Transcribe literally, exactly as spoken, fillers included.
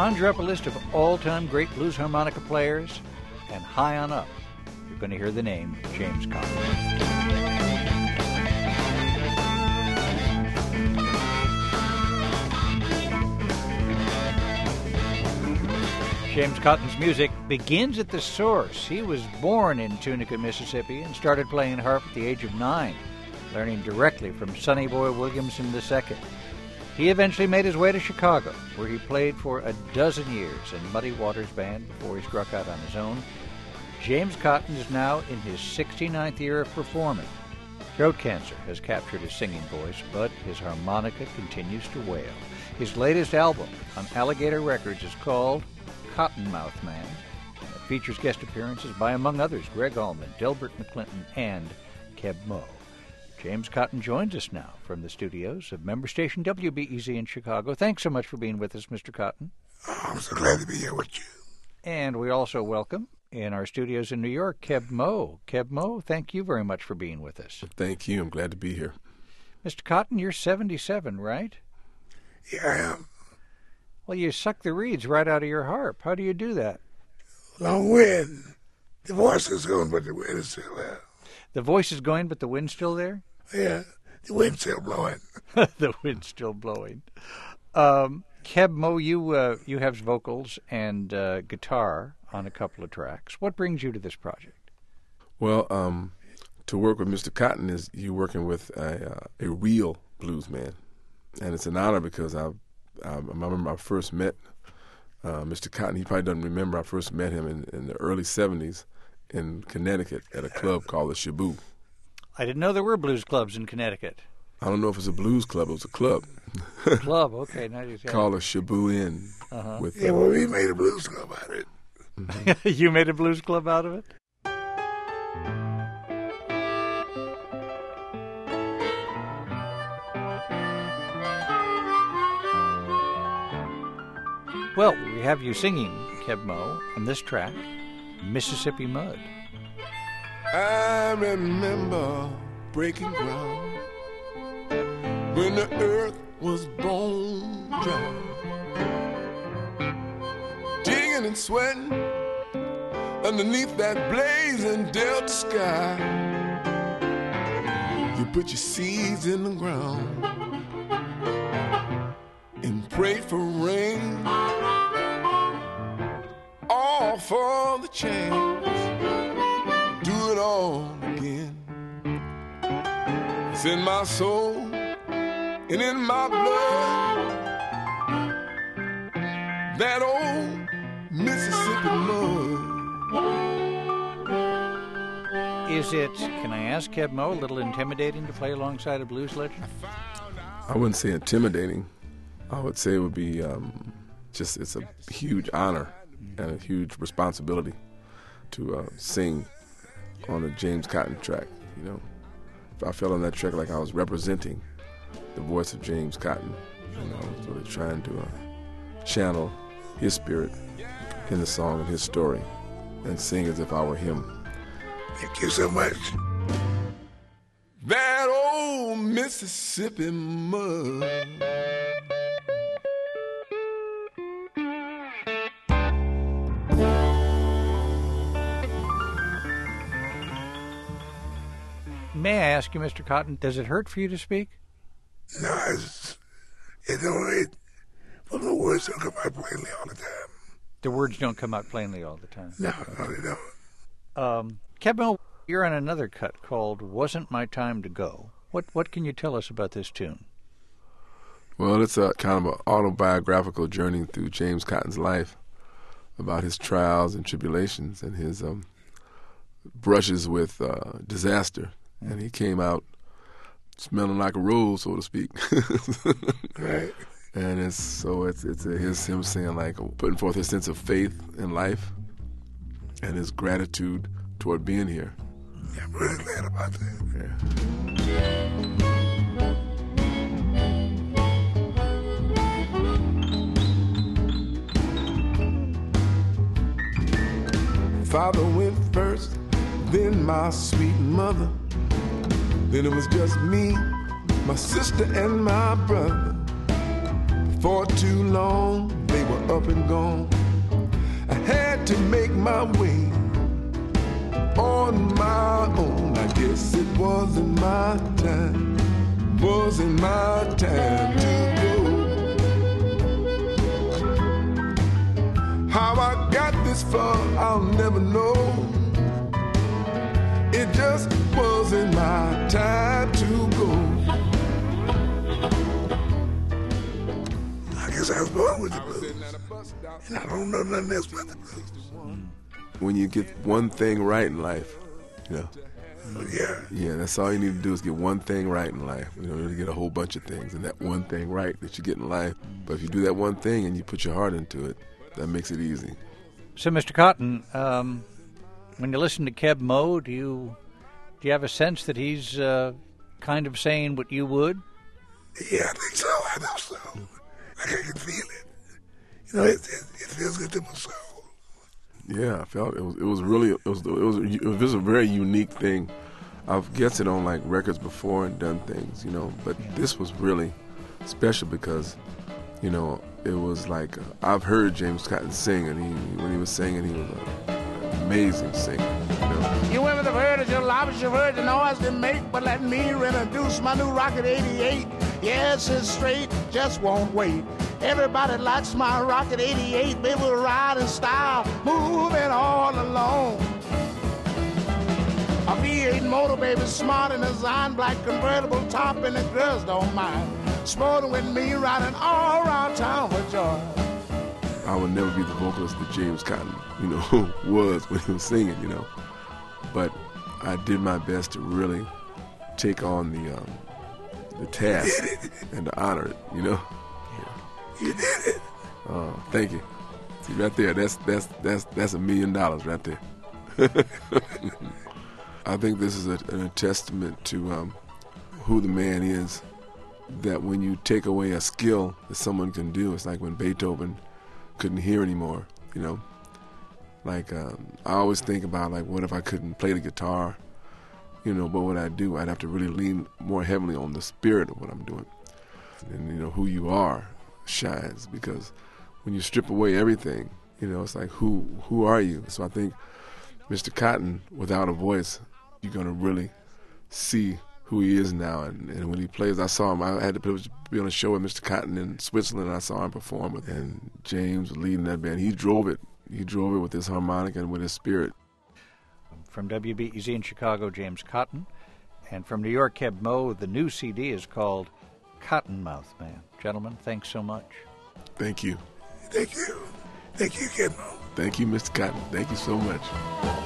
conjure up a list of all-time great blues harmonica players, and high on up, you're going to hear the name James Cotton. James Cotton's music begins at the source. He was born in Tunica, Mississippi, and started playing harp at the age of nine, learning directly from Sonny Boy Williamson the Second. He eventually made his way to Chicago, where he played for a dozen years in Muddy Waters Band before he struck out on his own. James Cotton is now in his sixty-ninth year of performing. Throat cancer has captured his singing voice, but his harmonica continues to wail. His latest album on Alligator Records is called Cottonmouth Man. It features guest appearances by, among others, Greg Allman, Delbert McClinton, and Keb Mo. James Cotton joins us now from the studios of member station W B E Z in Chicago. Thanks so much for being with us, Mister Cotton. Oh, I'm so glad to be here with you. And we also welcome, in our studios in New York, Keb Mo. Keb Mo, thank you very much for being with us. Thank you. I'm glad to be here. Mister Cotton, you're seventy-seven, right? Yeah, I am. Well, you suck the reeds right out of your harp. How do you do that? Long wind. The voice is going, but the wind is still there. The voice is going, but the wind's still there? Yeah, the wind's still blowing. The wind's still blowing. Um, Keb Mo, you, uh, you have vocals and uh, guitar on a couple of tracks. What brings you to this project? Well, um, to work with Mister Cotton is you working with a, uh, a real blues man. And it's an honor because I've I remember I first met uh, Mister Cotton. He probably doesn't remember. I first met him in, in the early seventies in Connecticut at a club called the Shaboo. I didn't know there were blues clubs in Connecticut. I don't know if it's a blues club. It was a club. Club, okay. Now you called a Shaboo Inn. Uh-huh. With, yeah, uh, well, we made a blues club out of it. Mm-hmm. You made a blues club out of it? Well, we have you singing, Keb Mo, on this track, Mississippi Mud. I remember breaking ground when the earth was bone dry, digging and sweating underneath that blazing delta sky. You put your seeds in the ground and prayed for rain, all for the chance, do it all again. It's in my soul and in my blood, that old Mississippi mud. Is it, can I ask Keb Mo, a little intimidating to play alongside a blues legend? I wouldn't say intimidating. I would say it would be um, just, it's a huge honor and a huge responsibility to uh, sing on a James Cotton track. You know, I felt on that track like I was representing the voice of James Cotton. You know, I was really trying to uh, channel his spirit in the song and his story and sing as if I were him. Thank you so much. That old Mississippi mud. May I ask you, Mister Cotton, does it hurt for you to speak? No, it's, it don't, it, well, the words don't come out plainly all the time. The words don't come out plainly all the time? No, no, they don't. Um, Keb Mo, you're on another cut called Wasn't My Time to Go. What what can you tell us about this tune? Well, it's a kind of an autobiographical journey through James Cotton's life about his trials and tribulations and his um, brushes with uh, disaster. And he came out smelling like a rose, so to speak. Right. And it's so it's it's a, his him saying like putting forth his sense of faith in life and his gratitude toward being here. Yeah, I'm really glad about that. Yeah. Father went first, then my sweet mother. Then it was just me, my sister, and my brother. For too long, they were up and gone. I had to make my way on my own. I guess it wasn't my time, wasn't my time to go. How I got this far, I'll never know. It just wasn't my time to go. I guess I was born with the blues, and I don't know nothing else but the blues. When you get one thing right in life, you know, Yeah. yeah, that's all you need to do is get one thing right in life. You don't really get a whole bunch of things, and that one thing right that you get in life. But if you do that one thing and you put your heart into it, that makes it easy. So, Mister Cotton, um, when you listen to Keb Mo, do you do you have a sense that he's uh, kind of saying what you would? Yeah, I think so. I know so. Like I can feel it. You know, it, it, it feels good to my soul. Yeah, I felt it was. It was really. It was. It was. It was a very unique thing. I've guessed it on like records before and done things, you know. But this was really special because, you know, it was like uh, I've heard James Cotton sing, and he when he was singing, he was an amazing singer. You know? You women have heard it, your lovers, you've heard the noise they make, but let me introduce my new Rocket eighty-eight. Yes, it's straight, just won't wait. Everybody likes my Rocket eighty-eight, baby, we'll ride in style, moving all alone. A V eight motor, baby, smart and designed, black convertible top, and the girls don't mind. Sporting with me, riding all around town with joy. I would never be the vocalist that James Cotton, you know, was when he was singing, you know. But I did my best to really take on the um, the task and to honor it, you know. You did it. Oh, thank you. See, right there, that's that's that's that's a million dollars right there. I think this is a, a testament to um, who the man is. That when you take away a skill that someone can do, it's like when Beethoven couldn't hear anymore, you know. Like um, I always think about like, what if I couldn't play the guitar, you know? But what I do, I'd have to really lean more heavily on the spirit of what I'm doing, and you know who you are shines, because when you strip away everything, you know, it's like who who are you? So I think Mister Cotton, without a voice, you're gonna really see who he is now. And, and when he plays, I saw him. I had the privilege to be on a show with Mister Cotton in Switzerland, and I saw him perform with, and James was leading that band. He drove it. He drove it with his harmonica and with his spirit. From W B E Z in Chicago, James Cotton. And from New York, Keb Mo, the new C D is called Cottonmouth Man. Gentlemen, thanks so much. Thank you. Thank you. Thank you, Keb Mo. Thank you, Mister Cotton. Thank you so much.